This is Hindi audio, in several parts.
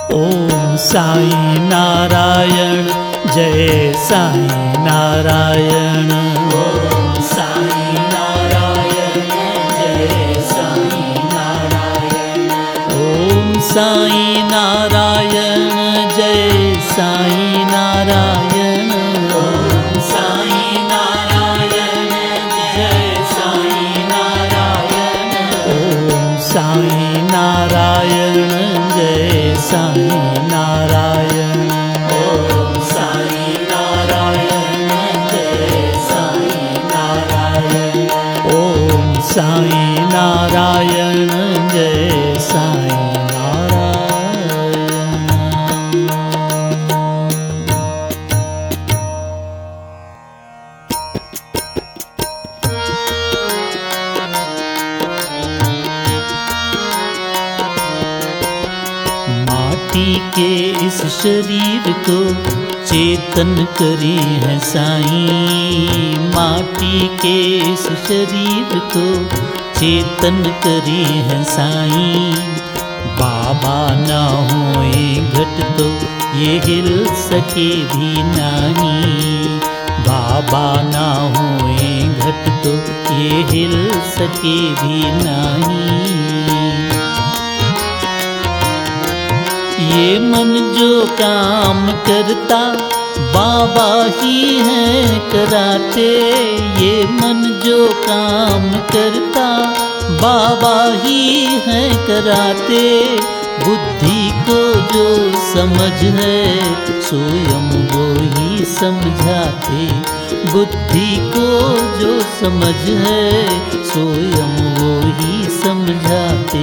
ओम साई नारायण जय साई नारायण। ओम साई नारायण जय साई नारायण। ओम साई नारायण जय साई नारायण। ओम साई नारायण जय साई नारायण। ओम साई नारायण जय साई नारायण। ओम साई नारायण जय साई नारायण। ओम साई नारायण जय साई नारायण। माटी के इस शरीर को चेतन करे है साईं। माटी के इस शरीर को चेतन करे है साईं। बाबा ना होए घट तो ये हिल सके भी नहीं। बाबा ना होए घट तो ये हिल सके भी नहीं। ये मन जो काम करता बाबा ही है कराते। ये मन जो काम करता बाबा ही है कराते। बुद्धि को जो समझ है स्वयं वो ही समझाते। बुद्धि को जो समझ है स्वयं वो ही समझाते।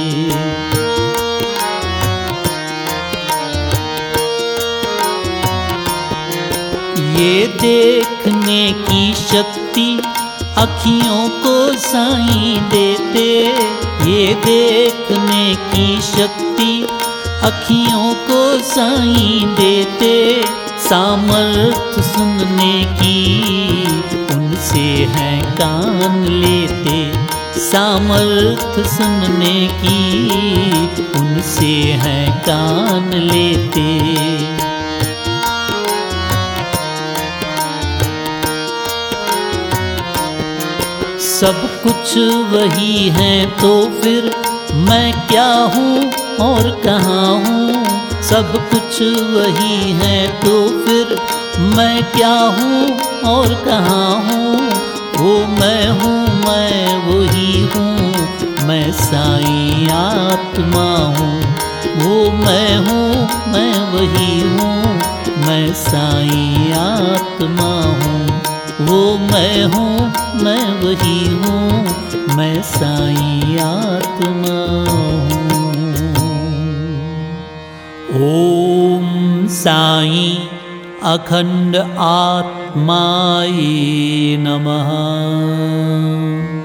ये देखने की शक्ति अखियों को साईं देते। ये देखने की शक्ति अखियों को साईं देते। सामर्थ सुनने की उनसे है कान लेते। सामर्थ सुनने की उनसे है कान लेते। सब कुछ वही है तो फिर मैं क्या हूँ और कहाँ हूँ। सब कुछ वही है तो फिर मैं क्या हूँ और कहाँ हूँ। वो मैं हूँ मैं वही हूँ मैं साईं आत्मा हूँ। वो मैं हूँ मैं वही हूँ मैं साईं आत्मा हूँ। वो मैं हूँ मैं वही हूँ मैं साईं आत्मा हूँ। ओम साईं अखंड आत्माय नमः।